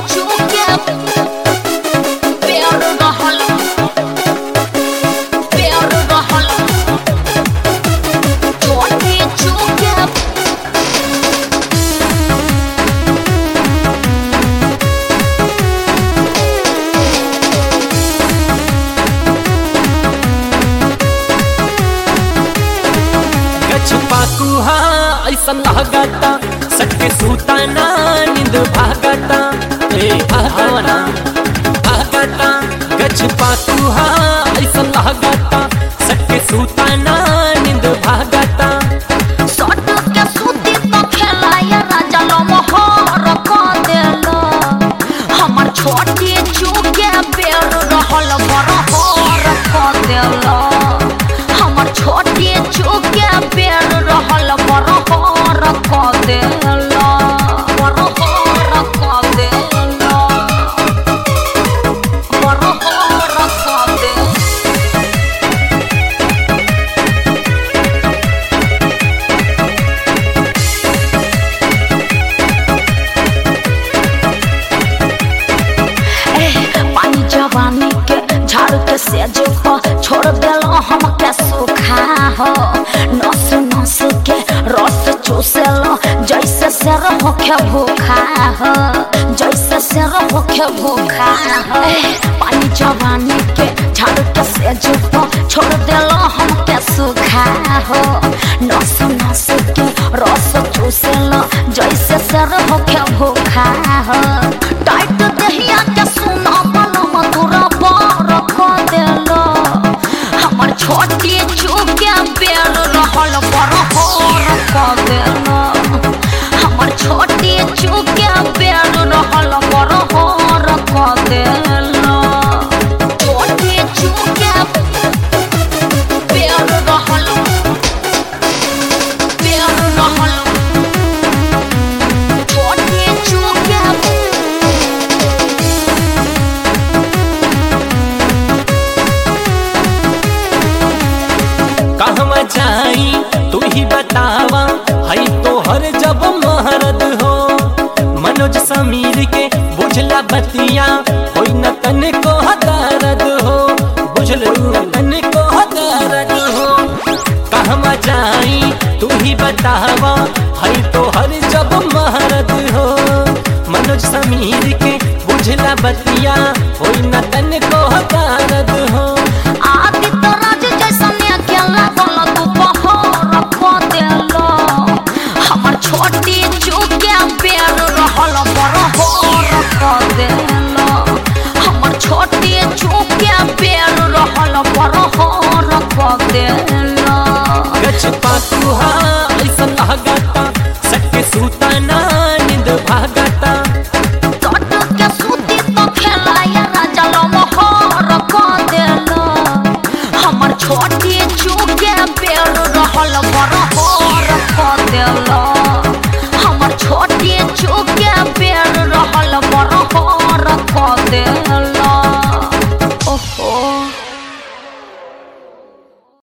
चुके प्यार रहल छोटे चुके पाकुहा ऐसा लागता सटके सूताना नींद भागता भागना भागता गच पाकुहा ऐसा लागता सटके सूताना नींद भागता सट के सूती तो खेलाया राजा लो मोहर को देलो हमर छोटे चुके बेर रहल बरहर को देलो हमर छोटे चुके बेर रहल बरहर को देलो बरहर को देलो बरहर को देलो पानी जवानी के झाड़ के सेज पर छोड़ देलो हमके सूखा हो नस नस के रस चूसेलो जैसे शेर होके भूखा हो जैसे शेर होके भूखा हो पानी जवानी के झाड़ के सेज पर छोड़ देलो हमके सूखा हो नस नस के रस चूसेलो जैसे शेर होके भूखा हो टाइट दहिया के सुना बनो मधुरा पर को देलो हमर छोटी चुके बेर रहल बरहर को देलो हमर छोटी चुके बेर रहल बरहर को देलो छोटी चुके बेर रहल छोटी चुके कहवा जाई तू ही बतावा हई तोहर जब महरद हो मनोज समीर के बुझला बतिया होई न तन को दर्द हो बुझल तन को दर्द हो कहवा जाई तू ही बतावा हई तोहर जब महरद हो मनोज समीर के बुझला बतिया होई न तन को दर्द हो आदित्य राज जैसा अकेला बोल दोपहर को देलो हमर छोटी चुके बेर रहल बरहर को देलो हमर छोटी चुके बेर रहल बरहर को देलो गच पाकुहा ऐसा लागता सटके सूताना नींद भागता